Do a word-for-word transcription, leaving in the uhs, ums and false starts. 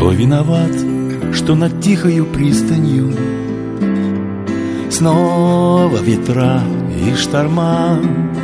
Кто виноват, что над тихою пристанью снова ветра и шторма?